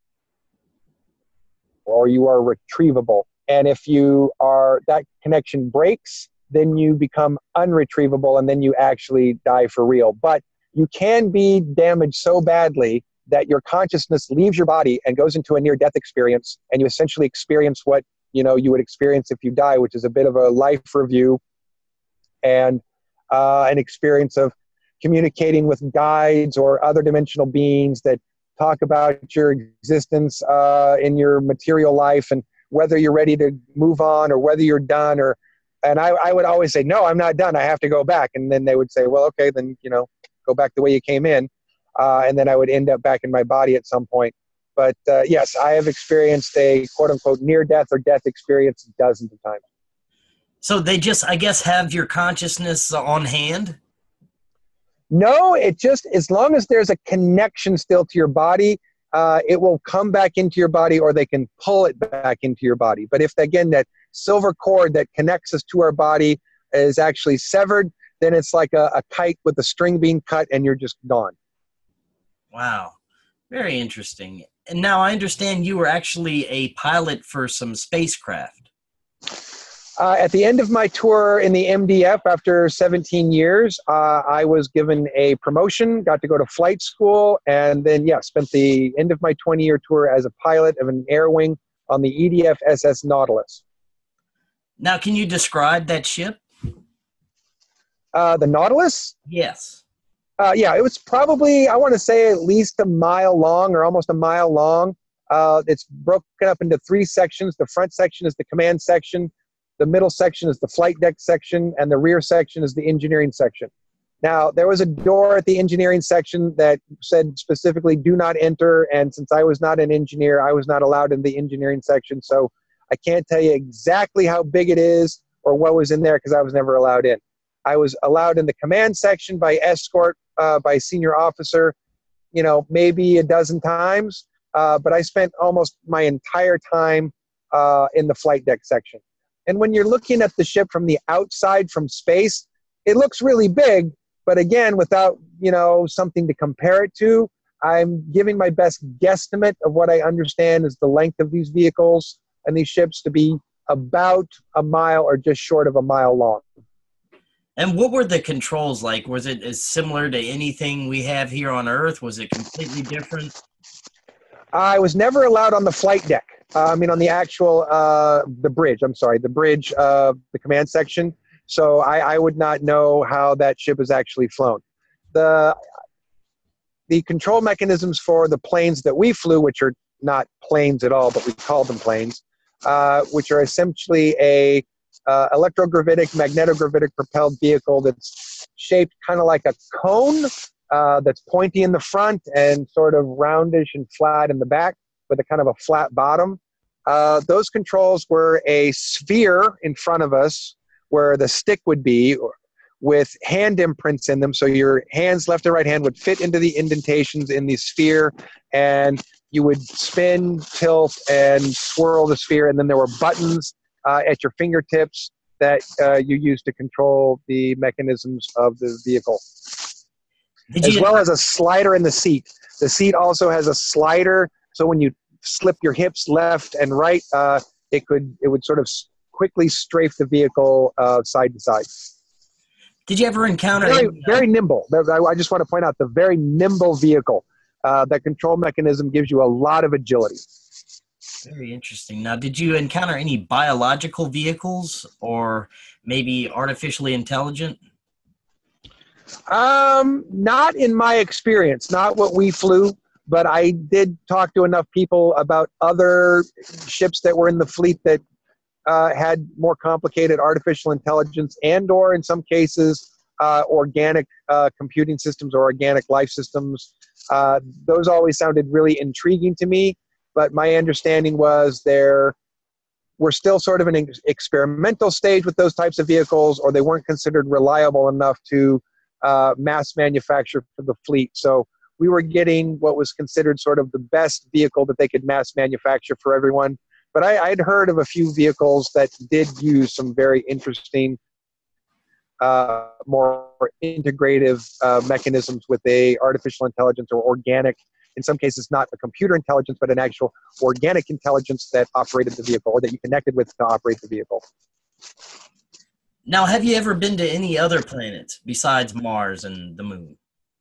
Speaker 2: or you are retrievable. And if that connection breaks, then you become unretrievable, and then you actually die for real. But you can be damaged so badly that your consciousness leaves your body and goes into a near-death experience, and you essentially experience what you would experience if you die, which is a bit of a life review and an experience of communicating with guides or other dimensional beings that talk about your existence in your material life and whether you're ready to move on or whether you're done. And I would always say, no, I'm not done. I have to go back. And then they would say, well, okay, then, go back the way you came in. And then I would end up back in my body at some point. But yes, I have experienced a quote unquote near death or death experience dozens of times.
Speaker 1: So they just, I guess, have your consciousness on hand?
Speaker 2: No, it just, as long as there's a connection still to your body, it will come back into your body, or they can pull it back into your body. But if, again, that silver cord that connects us to our body is actually severed, then it's like a kite with a string being cut and you're just gone.
Speaker 1: Wow. Very interesting. And now I understand you were actually a pilot for some spacecraft.
Speaker 2: At the end of my tour in the MDF, after 17 years, I was given a promotion, got to go to flight school, and then, spent the end of my 20-year tour as a pilot of an air wing on the EDF SS Nautilus.
Speaker 1: Now, can you describe that ship?
Speaker 2: The Nautilus?
Speaker 1: Yes.
Speaker 2: It was probably, I want to say, at least a mile long or almost a mile long. It's broken up into 3 sections. The front section is the command section. The middle section is the flight deck section, and the rear section is the engineering section. Now, there was a door at the engineering section that said specifically, do not enter, and since I was not an engineer, I was not allowed in the engineering section, so I can't tell you exactly how big it is or what was in there because I was never allowed in. I was allowed in the command section by escort by senior officer, maybe a dozen times, but I spent almost my entire time in the flight deck section. And when you're looking at the ship from the outside, from space, it looks really big. But again, without, something to compare it to, I'm giving my best guesstimate of what I understand is the length of these vehicles and these ships to be about a mile or just short of a mile long.
Speaker 1: And what were the controls like? Was it as similar to anything we have here on Earth? Was it completely different?
Speaker 2: I was never allowed on the flight deck. On the actual, the bridge, the command section. So I would not know how that ship is actually flown. The control mechanisms for the planes that we flew, which are not planes at all, but we call them planes, which are essentially a electrogravitic, magnetogravitic propelled vehicle that's shaped kind of like a cone, that's pointy in the front and sort of roundish and flat in the back with a kind of a flat bottom. Those controls were a sphere in front of us where the stick would be, with hand imprints in them. So your hands, left and right hand, would fit into the indentations in the sphere, and you would spin, tilt, and swirl the sphere. And then there were buttons at your fingertips that you use to control the mechanisms of the vehicle, as well as a slider in the seat. The seat also has a slider, so when you slip your hips left and right, it would sort of quickly strafe the vehicle side to side.
Speaker 1: Did you ever encounter
Speaker 2: very nimble? I just want to point out the very nimble vehicle. That control mechanism gives you a lot of agility.
Speaker 1: Very interesting. Now, did you encounter any biological vehicles or maybe artificially intelligent?
Speaker 2: Not in my experience, not what we flew, but I did talk to enough people about other ships that were in the fleet that had more complicated artificial intelligence and or in some cases organic computing systems or organic life systems. Those always sounded really intriguing to me, but my understanding was we're still sort of an experimental stage with those types of vehicles, or they weren't considered reliable enough to mass manufacture for the fleet. So we were getting what was considered sort of the best vehicle that they could mass manufacture for everyone. But I'd heard of a few vehicles that did use some very interesting, more integrative mechanisms with a artificial intelligence or organic, in some cases not a computer intelligence, but an actual organic intelligence that operated the vehicle or that you connected with to operate the vehicle.
Speaker 1: Now, have you ever been to any other planets besides Mars and the Moon?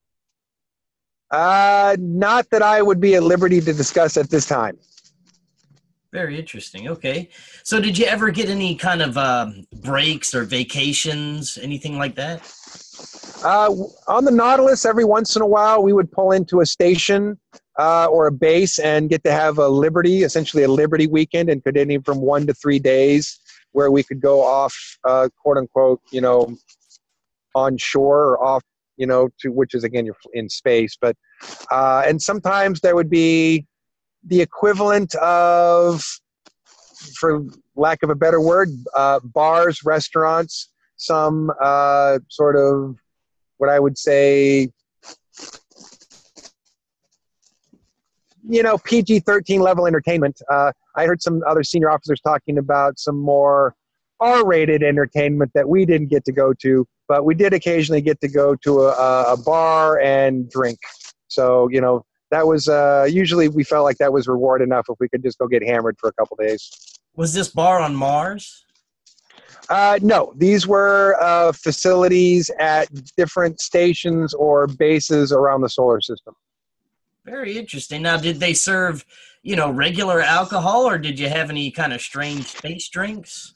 Speaker 2: Not that I would be at liberty to discuss at this time.
Speaker 1: Very interesting. Okay. So did you ever get any kind of breaks or vacations, anything like that?
Speaker 2: On the Nautilus, every once in a while, we would pull into a station or a base and get to have essentially a Liberty weekend, and could any from 1 to 3 days where we could go off, quote unquote, on shore or off, to which is, again, you're in space. But, and sometimes there would be the equivalent of, for lack of a better word, bars, restaurants, some sort of what I would say, PG-13 level entertainment. I heard some other senior officers talking about some more R-rated entertainment that we didn't get to go to, but we did occasionally get to go to a bar and drink. So, that was usually we felt like that was reward enough if we could just go get hammered for a couple days.
Speaker 1: Was this bar on Mars?
Speaker 2: No, these were facilities at different stations or bases around the solar system.
Speaker 1: Very interesting. Now, did they serve, regular alcohol, or did you have any kind of strange space drinks?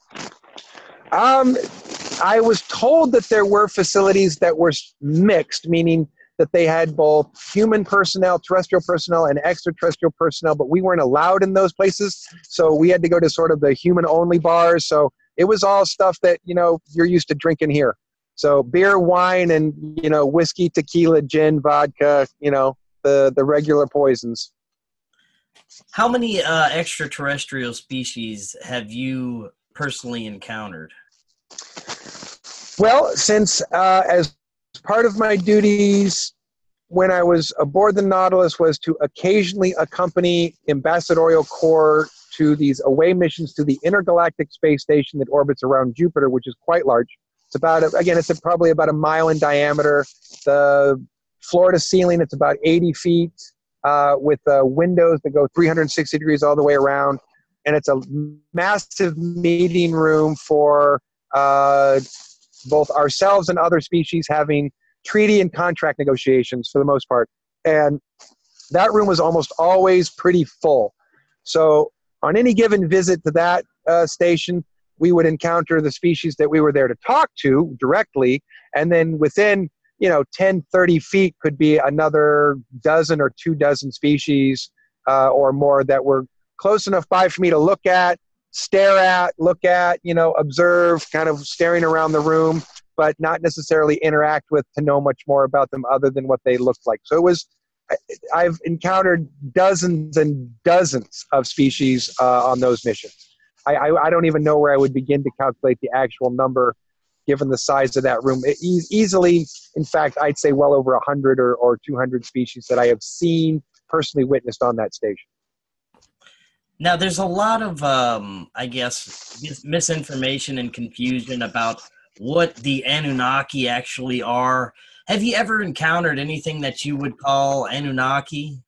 Speaker 2: I was told that there were facilities that were mixed, meaning that they had both human personnel, terrestrial personnel, and extraterrestrial personnel, but we weren't allowed in those places. So we had to go to sort of the human-only bars. So it was all stuff that, you're used to drinking here. So beer, wine, and, whiskey, tequila, gin, vodka, the regular poisons.
Speaker 1: How many extraterrestrial species have you personally encountered?
Speaker 2: Well, since as part of my duties when I was aboard the Nautilus was to occasionally accompany ambassadorial corps to these away missions to the intergalactic space station that orbits around Jupiter, which is quite large. It's about, it's probably about a mile in diameter. The floor to ceiling, it's about 80 feet with windows that go 360 degrees all the way around. And it's a massive meeting room for both ourselves and other species having treaty and contract negotiations for the most part. And that room was almost always pretty full. So on any given visit to that station, we would encounter the species that we were there to talk to directly. And then within, 10, 30 feet could be another dozen or 24 species or more that were close enough by for me to look at, stare at, look at, observe, kind of staring around the room, but not necessarily interact with to know much more about them other than what they looked like. So I've encountered dozens and dozens of species on those missions. I don't even know where I would begin to calculate the actual number, given the size of that room. Easily, in fact, I'd say well over 100 or 200 species that I have seen, personally witnessed on that station.
Speaker 1: Now, there's a lot of, I guess, misinformation and confusion about what the Anunnaki actually are. Have you ever encountered anything that you would call Anunnaki?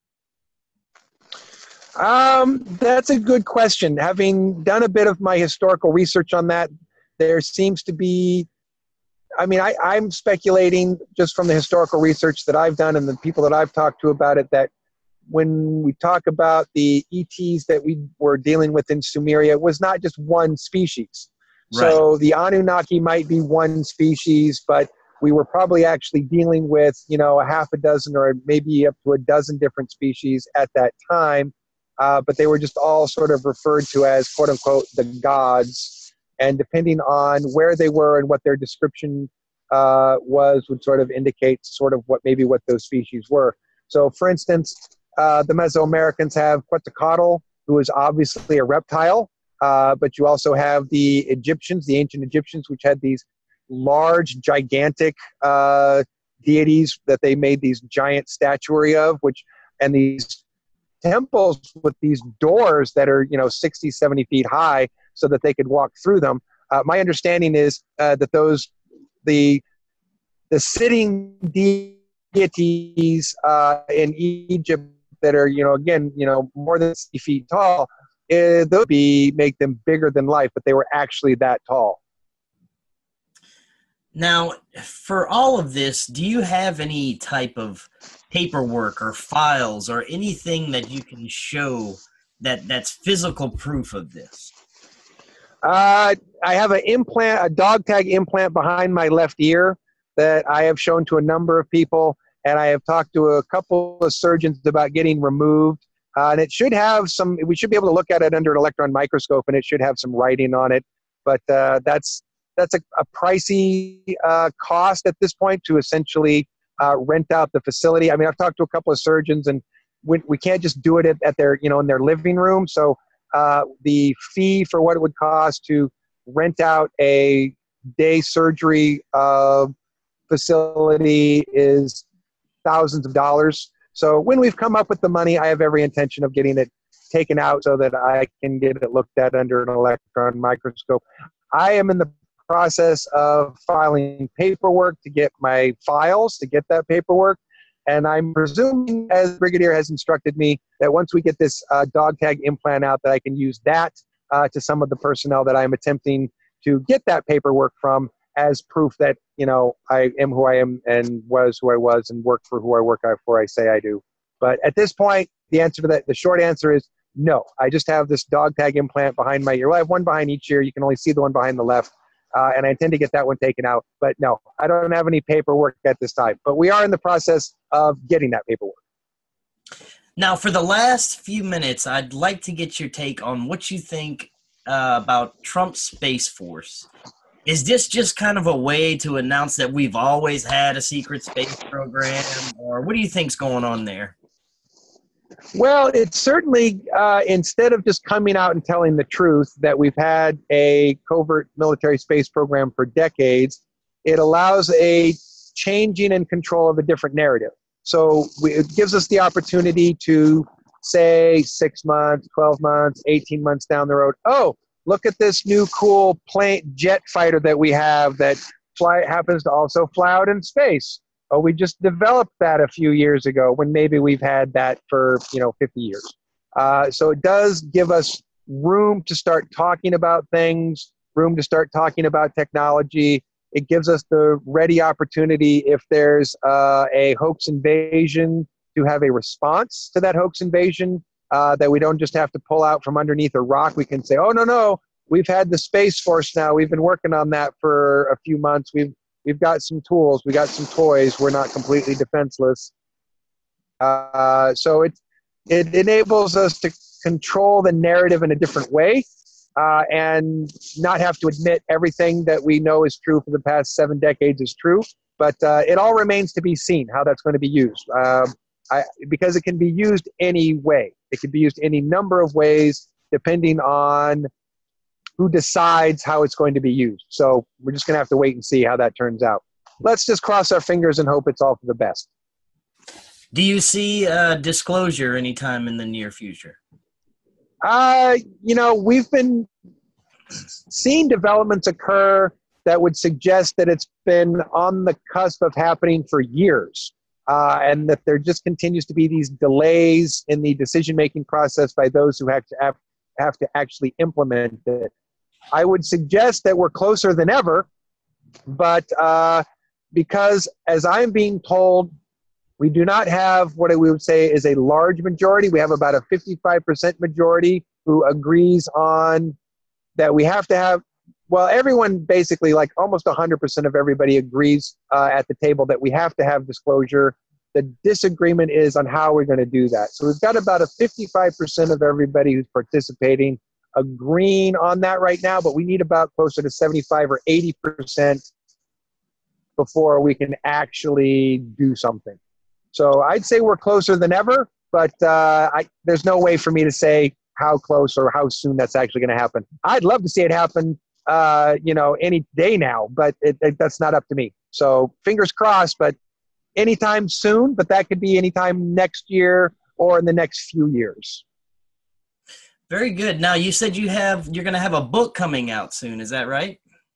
Speaker 2: That's a good question. Having done a bit of my historical research on that, there seems to be, I mean, I'm speculating just from the historical research that I've done and the people that I've talked to about it, that when we talk about the ETs that we were dealing with in Sumeria, it was not just one species. Right. So the Anunnaki might be one species, but we were probably actually dealing with, a half a dozen or maybe up to a dozen different species at that time. But they were just all sort of referred to as, quote unquote, the gods. And depending on where they were and what their description would sort of indicate sort of what those species were. So, for instance, the Mesoamericans have Quetzalcoatl, who is obviously a reptile. But you also have the Egyptians, the ancient Egyptians, which had these large, gigantic deities that they made these giant statuary of, and these temples with these doors that are 60, 70 feet high so that they could walk through them. My understanding is that the sitting deities in Egypt that are more than 60 feet tall, they'll make them bigger than life, but they were actually that tall.
Speaker 1: Now, for all of this, do you have any type of paperwork or files or anything that you can show that's physical proof of this?
Speaker 2: I have a dog tag implant behind my left ear that I have shown to a number of people, and I have talked to a couple of surgeons about getting removed. And it should have we should be able to look at it under an electron microscope, and it should have some writing on it. But that's a pricey cost at this point to essentially rent out the facility. I mean, I've talked to a couple of surgeons, and we can't just do it at their, in their living room. So the fee for what it would cost to rent out a day surgery facility is thousands of dollars. So when we've come up with the money, I have every intention of getting it taken out so that I can get it looked at under an electron microscope. I am in the process of filing paperwork to get my files, to get that paperwork. And I'm presuming, as Brigadier has instructed me, that once we get this dog tag implant out, that I can use that to some of the personnel that I'm attempting to get that paperwork from as proof that, I am who I am and was who I was and work for who I work for, I say I do. But at this point, the short answer is no. I just have this dog tag implant behind my ear. Well, I have one behind each ear. You can only see the one behind the left. And I intend to get that one taken out. But no, I don't have any paperwork at this time. But we are in the process of getting that paperwork.
Speaker 1: Now, for the last few minutes, I'd like to get your take on what you think about Trump's Space Force. Is this just kind of a way to announce that we've always had a secret space program? Or what do you think's going on there?
Speaker 2: Well, it's certainly, instead of just coming out and telling the truth that we've had a covert military space program for decades, it allows a changing and control of a different narrative. So it gives us the opportunity to say 6 months, 12 months, 18 months down the road, oh, look at this new cool jet fighter that we have that happens to also fly out in space. Oh, we just developed that a few years ago when maybe we've had that for 50 years. So it does give us room to start talking about things, room to start talking about technology. It gives us the ready opportunity if there's a hoax invasion to have a response to that hoax invasion, that we don't just have to pull out from underneath a rock. We can say, oh, no, we've had the Space Force now. We've been working on that for a few months. We've got some tools. We got some toys. We're not completely defenseless. So it enables us to control the narrative in a different way and not have to admit everything that we know is true for the past 7 decades is true. But it all remains to be seen how that's going to be used. Because it can be used any way. It can be used any number of ways depending on who decides how it's going to be used. So we're just going to have to wait and see how that turns out. Let's just cross our fingers and hope it's all for the best.
Speaker 1: Do you see disclosure anytime in the near future?
Speaker 2: We've been seeing developments occur that would suggest that it's been on the cusp of happening for years, and that there just continues to be these delays in the decision-making process by those who have to actually implement it. I would suggest that we're closer than ever, but because, as I'm being told, we do not have what we would say is a large majority. We have about a 55% majority who agrees on that we have to have, well, everyone basically, like almost 100% of everybody agrees at the table that we have to have disclosure. The disagreement is on how we're going to do that. So we've got about a 55% of everybody who's participating agreeing on that right now, but we need about closer to 75 or 80% before we can actually do something. So I'd say we're closer than ever, but there's no way for me to say how close or how soon that's actually going to happen. I'd love to see it happen, any day now, but that's not up to me. So fingers crossed, but anytime soon, but that could be anytime next year or in the next few years.
Speaker 1: Very good. Now, you said you're going to have a book coming out soon. Is that right?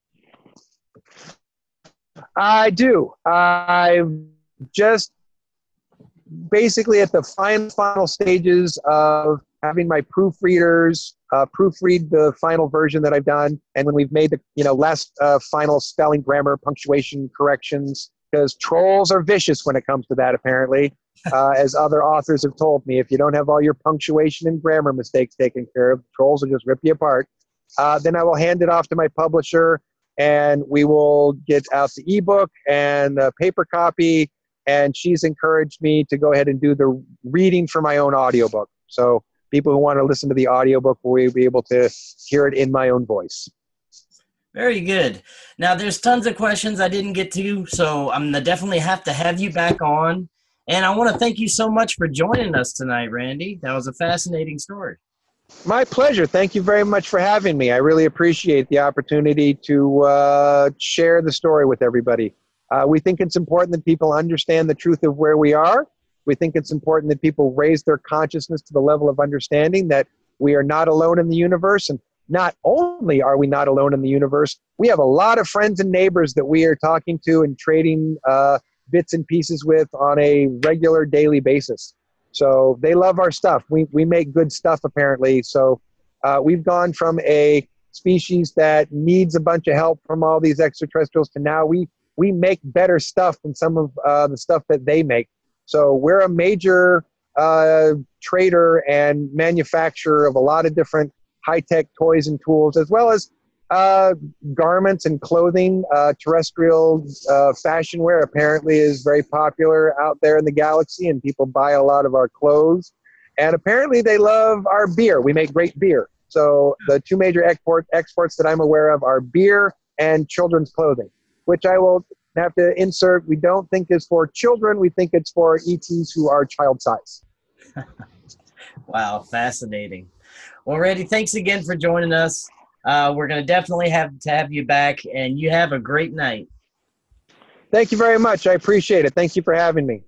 Speaker 2: I do. I'm just basically at the final stages of having my proofreaders proofread the final version that I've done. And when we've made the last final spelling, grammar, punctuation corrections, because trolls are vicious when it comes to that, apparently. As other authors have told me, if you don't have all your punctuation and grammar mistakes taken care of, trolls will just rip you apart. Then I will hand it off to my publisher, and we will get out the ebook and the paper copy. And she's encouraged me to go ahead and do the reading for my own audiobook. So people who want to listen to the audiobook will be able to hear it in my own voice.
Speaker 1: Very good. Now, there's tons of questions I didn't get to, so I'm going to definitely have to have you back on. And I want to thank you so much for joining us tonight, Randy. That was a fascinating story.
Speaker 2: My pleasure. Thank you very much for having me. I really appreciate the opportunity to share the story with everybody. We think it's important that people understand the truth of where we are. We think it's important that people raise their consciousness to the level of understanding that we are not alone in the universe. And not only are we not alone in the universe, we have a lot of friends and neighbors that we are talking to and trading bits and pieces with on a regular daily basis. So they love our stuff. We make good stuff, apparently. So we've gone from a species that needs a bunch of help from all these extraterrestrials to now we make better stuff than some of the stuff that they make. So we're a major trader and manufacturer of a lot of different high-tech toys and tools, as well as garments and clothing. Terrestrial fashion wear apparently is very popular out there in the galaxy, and people buy a lot of our clothes. And apparently they love our beer. We make great beer. So the two major exports that I'm aware of are beer and children's clothing, which I will have to insert. We don't think is for children. We think it's for ETs who are child size.
Speaker 1: Wow, fascinating. Well, Randy, thanks again for joining us. We're going to definitely have to have you back, and you have a great night.
Speaker 2: Thank you very much. I appreciate it. Thank you for having me.